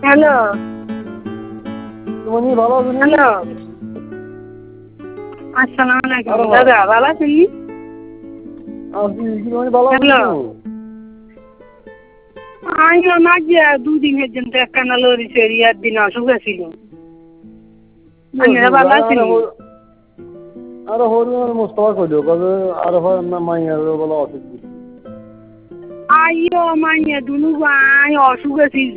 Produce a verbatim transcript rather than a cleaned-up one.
Hello তুমি ভালো আছো? হ্যালো আসসালামু আলাইকুম দাদা ভালো আছেন? হ্যালো আমিও না গিয়া দুদিন পর্যন্ত একখানা লড়ি চড়ি একদিন অসুখ ছিল। আপনারা ভালো আছেন? আরে হরিণ মোস্তফা কইলো কবে আর না মাইয়ার বলা অসুখ। আইও মাইয়া দুনু ভাই অসুখ আছে